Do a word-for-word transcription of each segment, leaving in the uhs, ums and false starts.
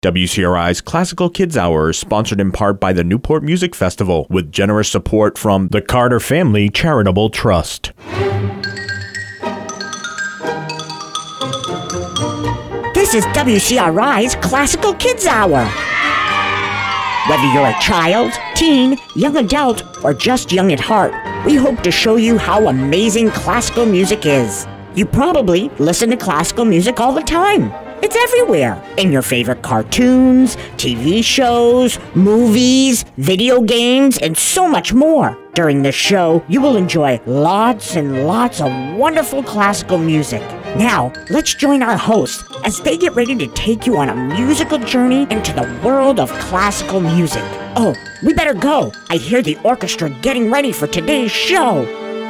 W C R I's Classical Kids Hour is sponsored in part by the Newport Music Festival with generous support from the Carter Family Charitable Trust. This is W C R I's Classical Kids Hour. Whether you're a child, teen, young adult, or just young at heart, we hope to show you how amazing classical music is. You probably listen to classical music all the time. It's everywhere, in your favorite cartoons, T V shows, movies, video games, and so much more. During the show, you will enjoy lots and lots of wonderful classical music. Now, let's join our hosts as they get ready to take you on a musical journey into the world of classical music. Oh, we better go. I hear the orchestra getting ready for today's show.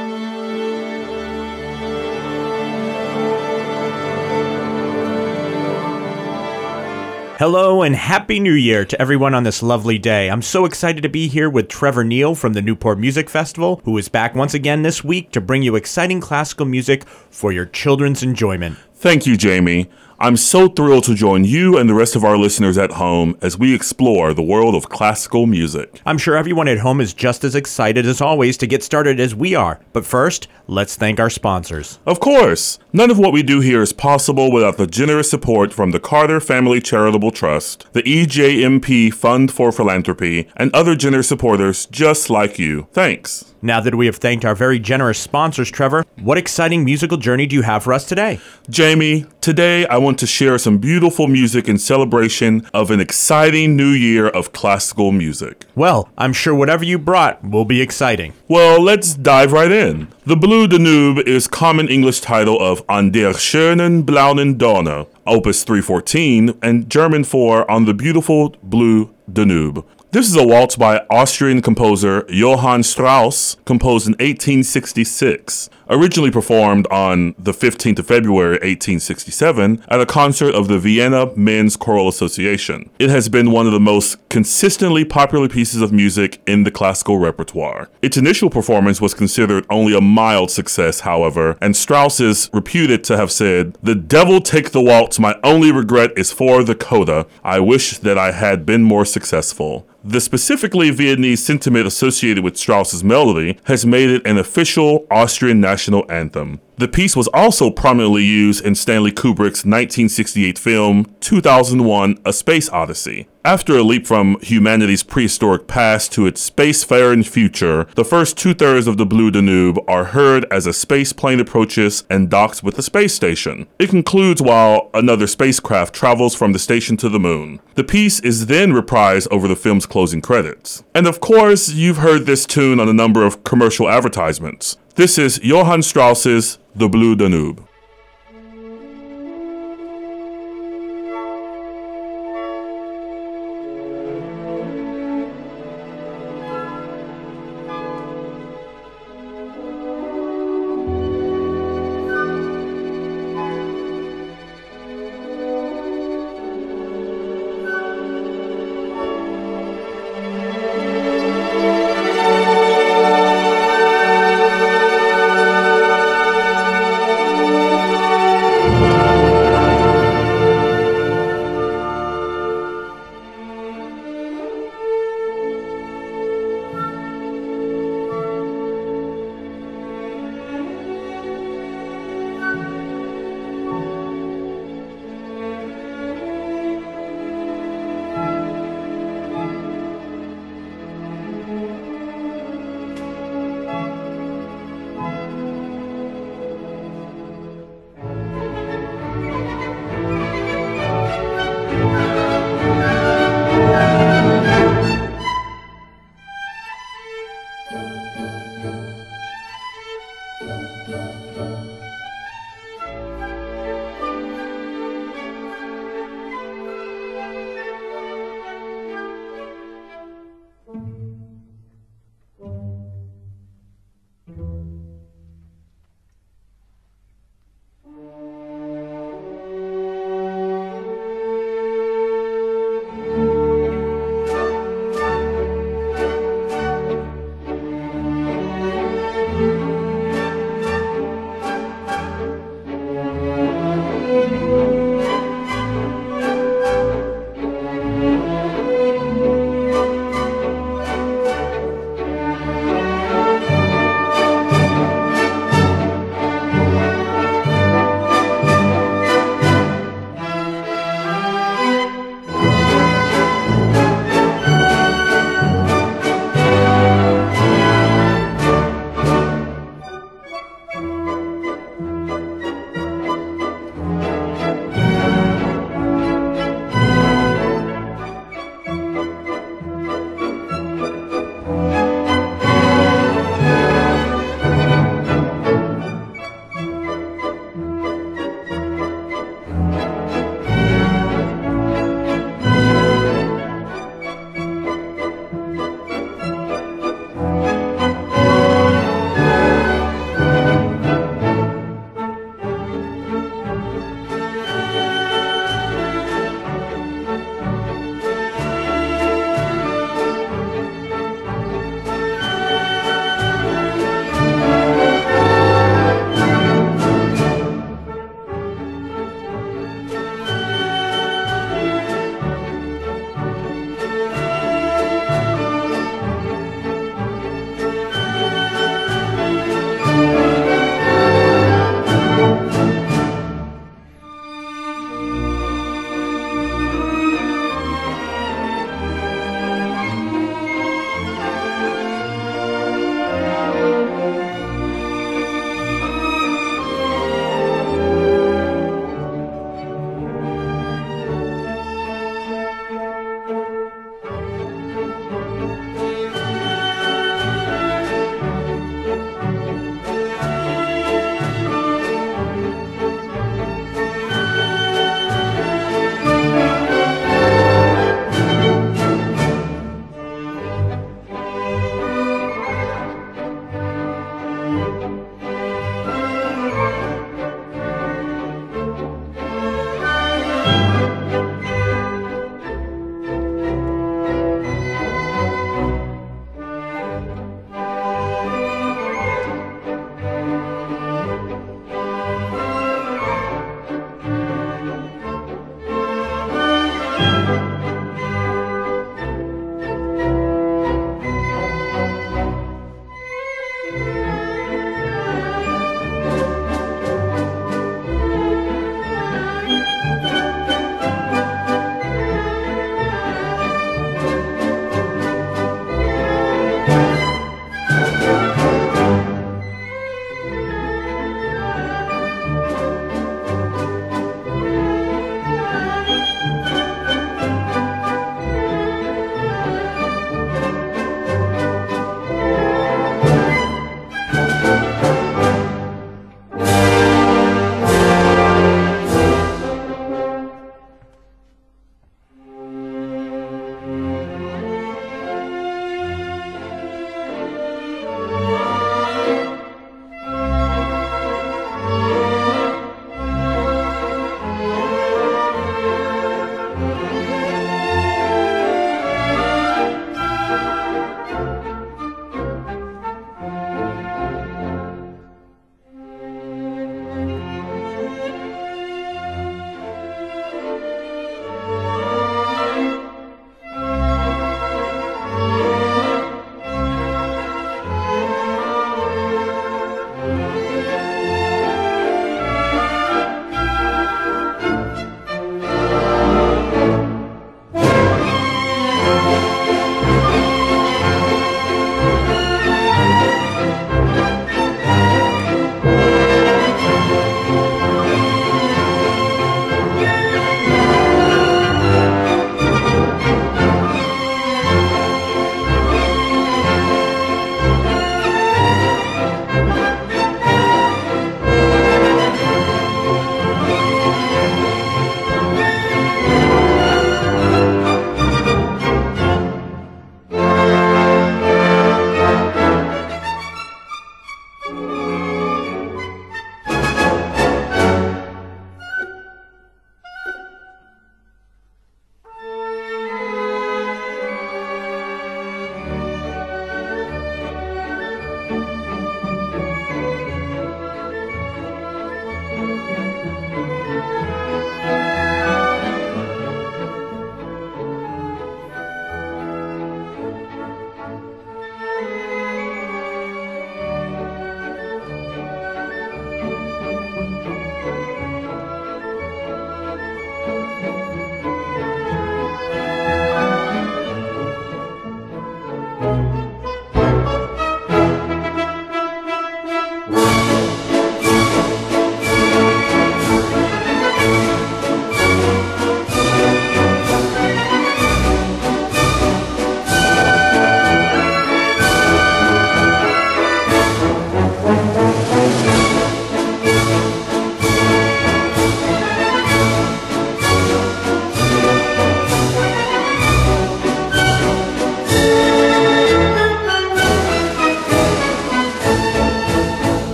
Hello and Happy New Year to everyone on this lovely day. I'm so excited to be here with Trevor Neal from the Newport Music Festival, who is back once again this week to bring you exciting classical music for your children's enjoyment. Thank you, Jamie. I'm so thrilled to join you and the rest of our listeners at home as we explore the world of classical music. I'm sure everyone at home is just as excited as always to get started as we are. But first, let's thank our sponsors. Of course. None of what we do here is possible without the generous support from the Carter Family Charitable Trust, the E J M P Fund for Philanthropy, and other generous supporters just like you. Thanks. Now that we have thanked our very generous sponsors, Trevor, what exciting musical journey do you have for us today? Jamie, today I want to share some beautiful music in celebration of an exciting new year of classical music. Well, I'm sure whatever you brought will be exciting. Well, let's dive right in. The Blue Danube is common English title of An der schönen blauen Donau, Opus three fourteen, and German for On the Beautiful Blue Danube. This is a waltz by Austrian composer Johann Strauss, composed in eighteen sixty-six, originally performed on the fifteenth of February eighteen sixty-seven at a concert of the Vienna Men's Choral Association. It has been one of the most consistently popular pieces of music in the classical repertoire. Its initial performance was considered only a mild success, however, and Strauss is reputed to have said, "The devil take the waltz, my only regret is for the coda. I wish that I had been more successful." The specifically Viennese sentiment associated with Strauss's melody has made it an official Austrian national anthem. The piece was also prominently used in Stanley Kubrick's nineteen sixty-eight film two thousand one: A Space Odyssey. After a leap from humanity's prehistoric past to its spacefaring future, the first two-thirds of the Blue Danube are heard as a space plane approaches and docks with the space station. It concludes while another spacecraft travels from the station to the moon. The piece is then reprised over the film's closing credits. And of course, you've heard this tune on a number of commercial advertisements. This is Johann Strauss's The Blue Danube.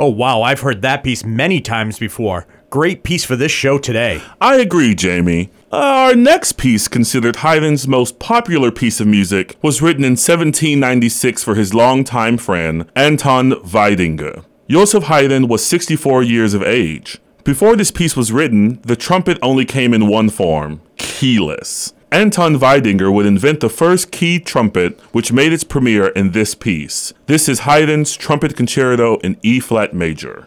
Oh wow, I've heard that piece many times before. Great piece for this show today. I agree, Jamie. Our next piece, considered Haydn's most popular piece of music, was written in seventeen ninety-six for his longtime friend, Anton Weidinger. Joseph Haydn was sixty-four years of age. Before this piece was written, the trumpet only came in one form, keyless. Anton Weidinger would invent the first keyed trumpet, which made its premiere in this piece. This is Haydn's Trumpet Concerto in E-flat major.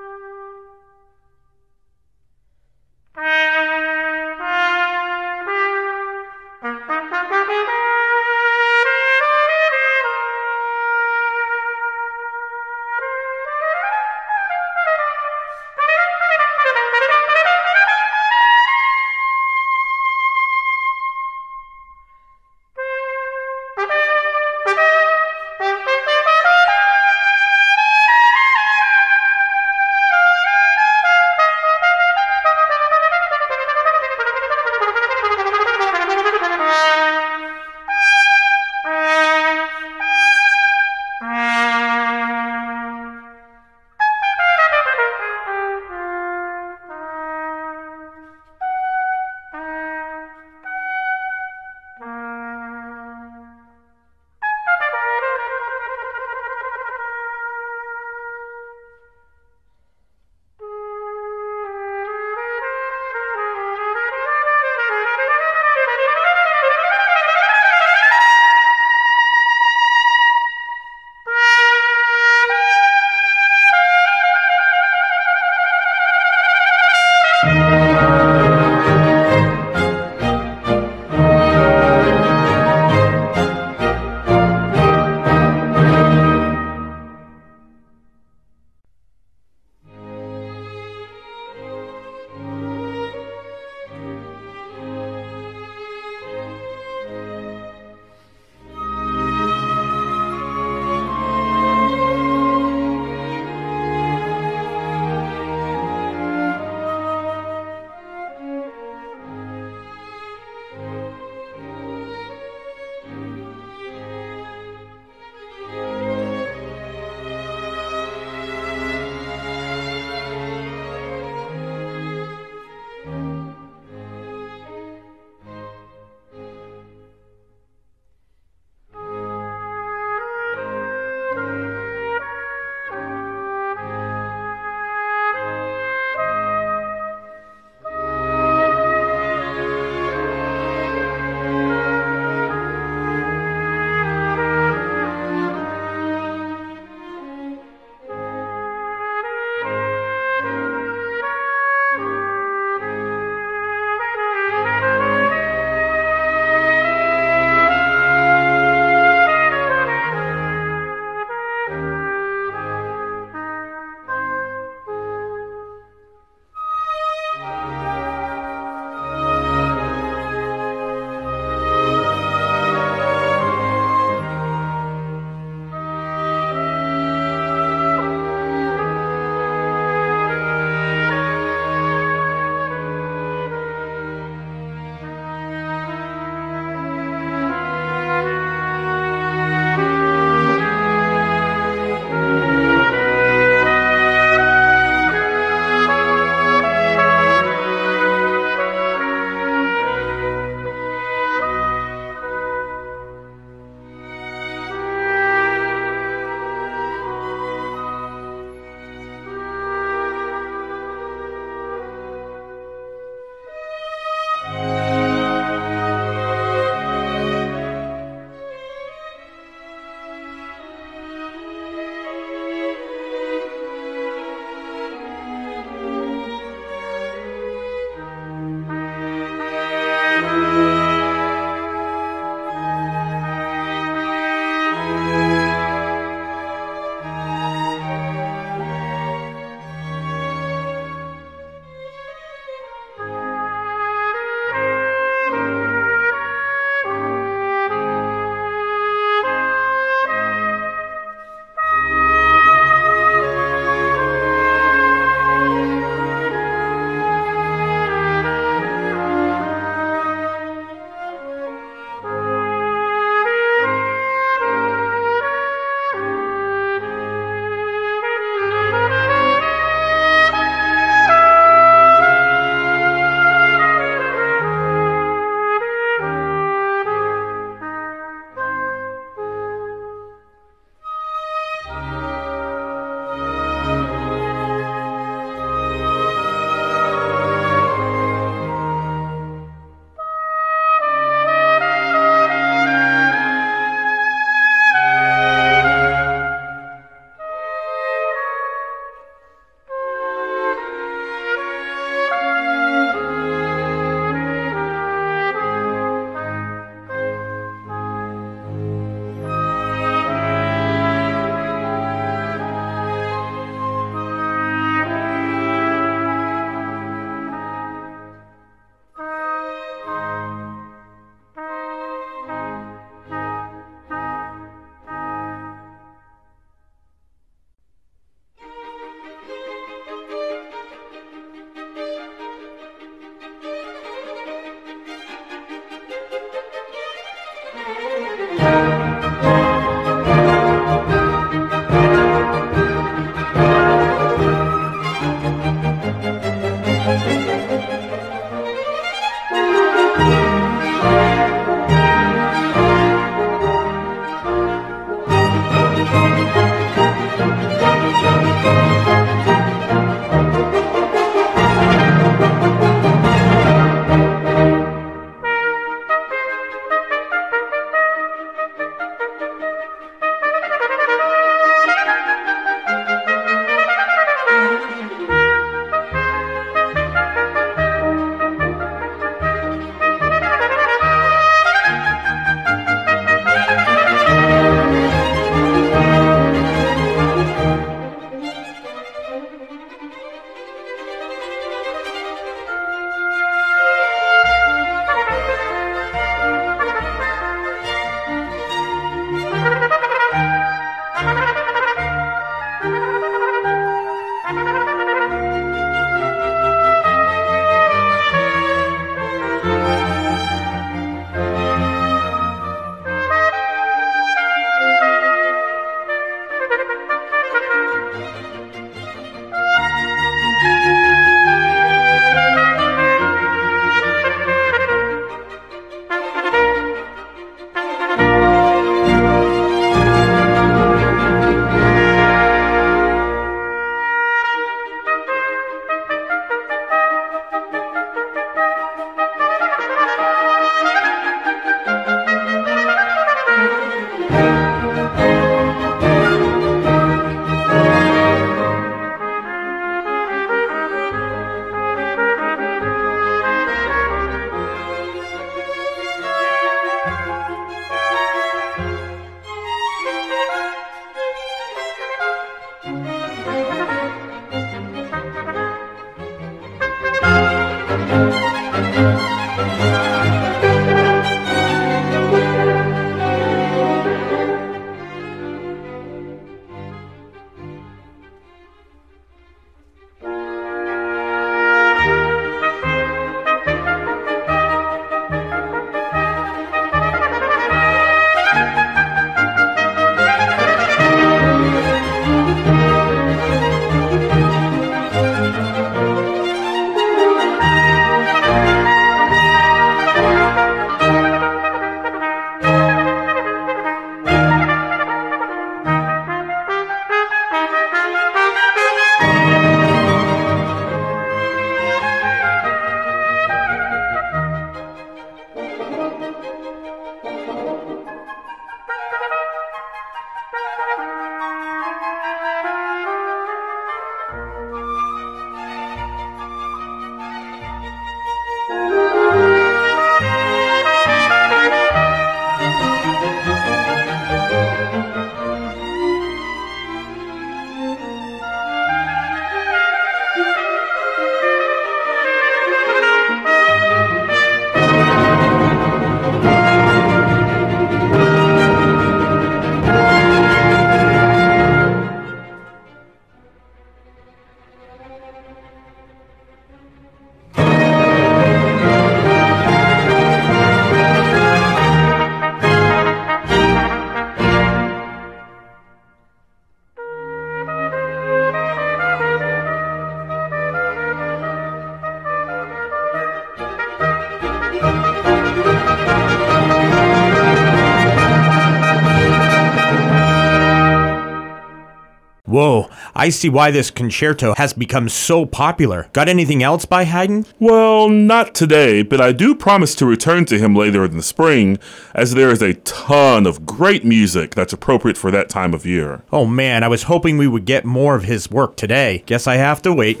Whoa, I see why this concerto has become so popular. Got anything else by Haydn? Well, not today, but I do promise to return to him later in the spring, as there is a ton of great music that's appropriate for that time of year. Oh man, I was hoping we would get more of his work today. Guess I have to wait.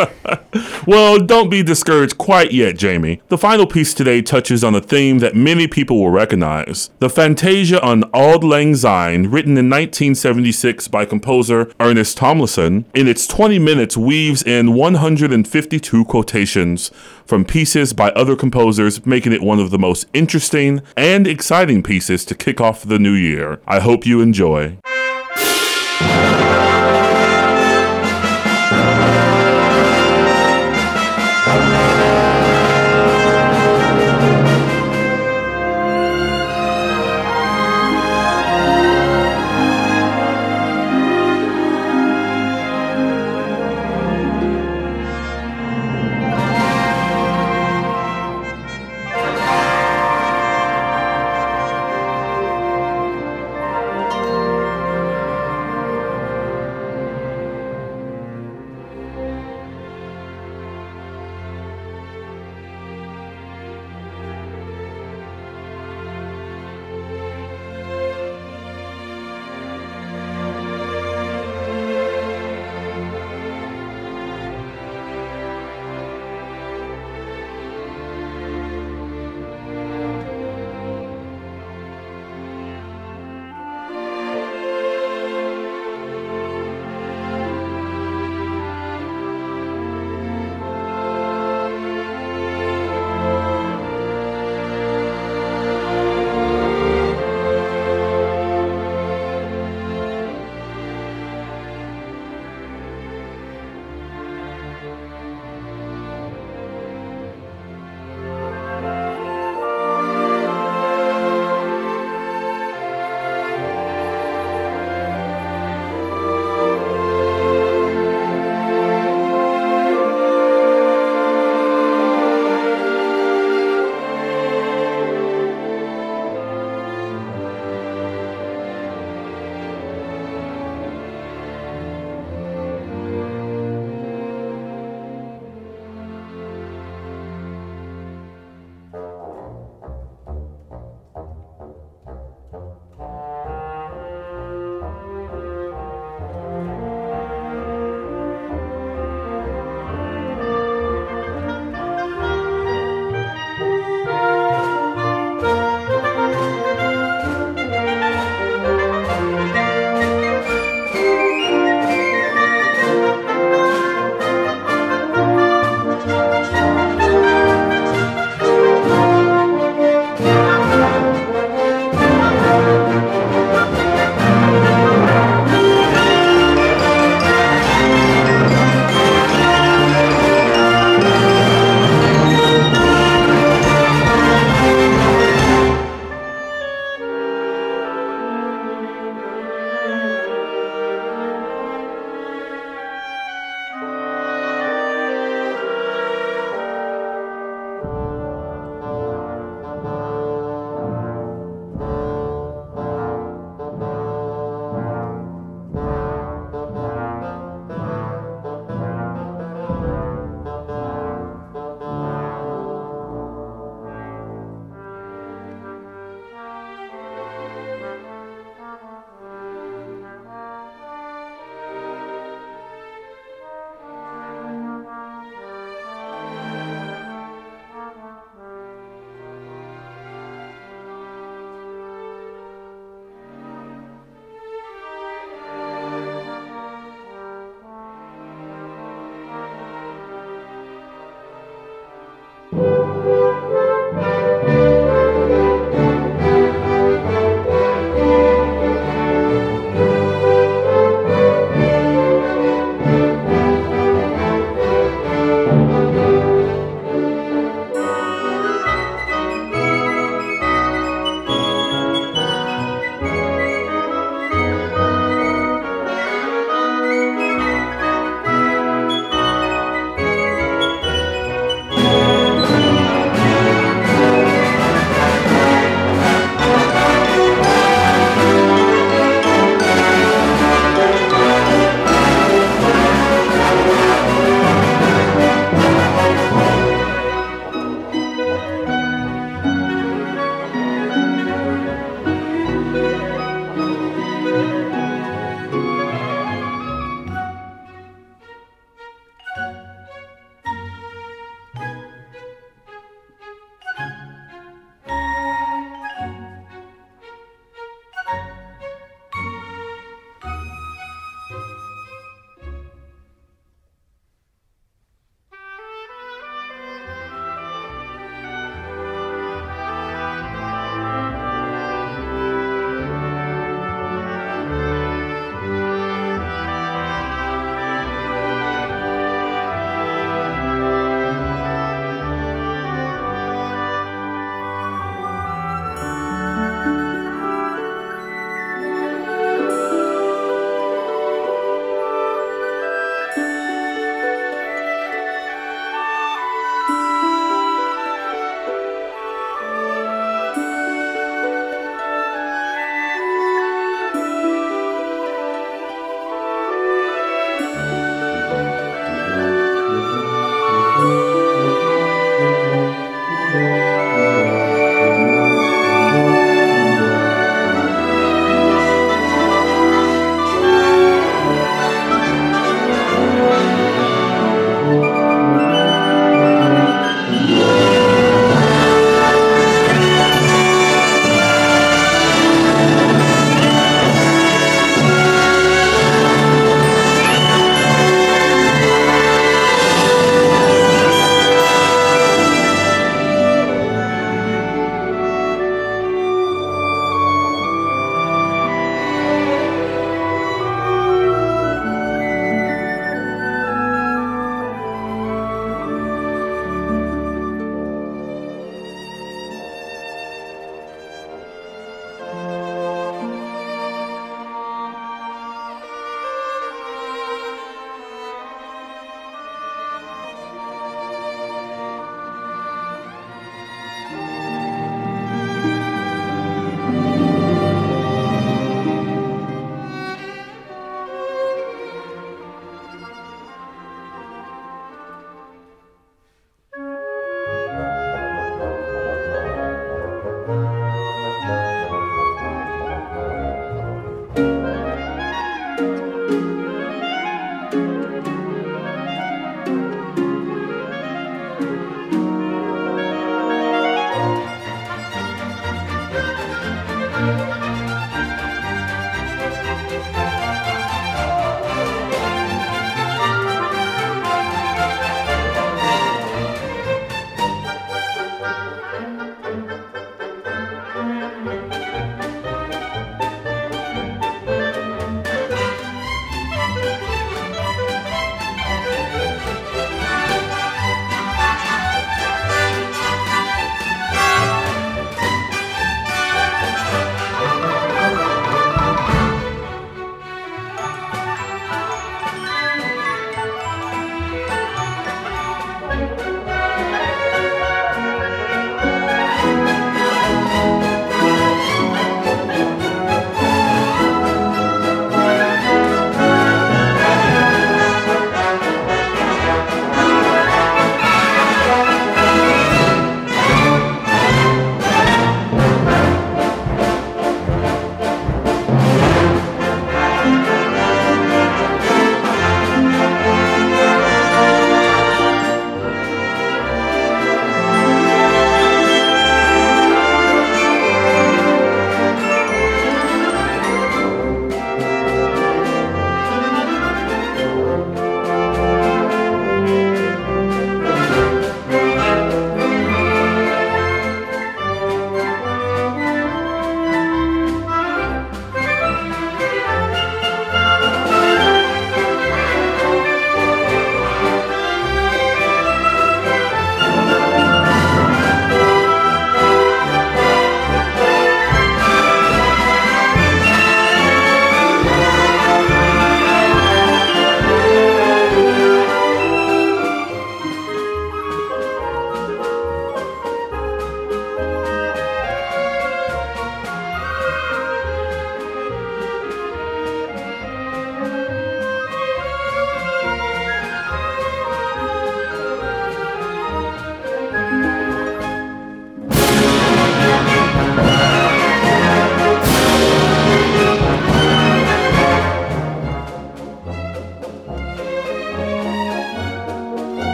Well, don't be discouraged quite yet, Jamie. The final piece today touches on a theme that many people will recognize. The Fantasia on Auld Lang Syne, written in nineteen seventy-six by composer Ernest Tomlinson, in its twenty minutes weaves in one hundred fifty-two quotations from pieces by other composers, making it one of the most interesting and exciting pieces to kick off the new year. I hope you enjoy.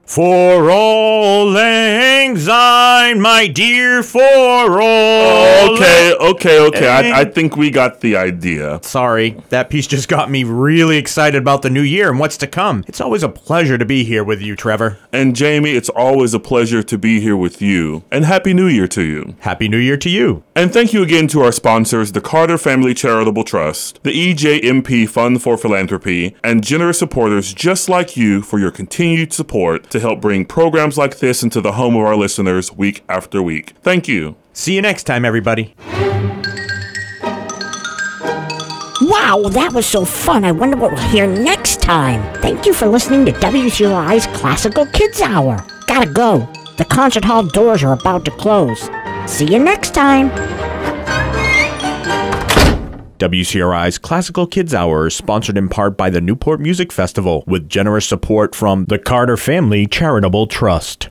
For all lang syne, my dear, for all. Okay, okay, okay. I, I think we got the idea. Sorry, that piece just got me really excited about the new year and what's to come. It's always a pleasure to be here with you, Trevor. And Jamie, it's always a pleasure to be here with you. And Happy New Year to you. Happy New Year to you. And thank you again to our sponsors, the Carter Family Charitable Trust, the E J M P Fund for Philanthropy, and generous supporters just like you for your continued support to help bring programs like this into the home of our listeners week after week. Thank you. See you next time, everybody. Wow, that was so fun. I wonder what we'll hear next time. Thank you for listening to W C R I's Classical Kids Hour. Gotta go. The concert hall doors are about to close. See you next time. W C R I's Classical Kids Hour is sponsored in part by the Newport Music Festival with generous support from the Carter Family Charitable Trust.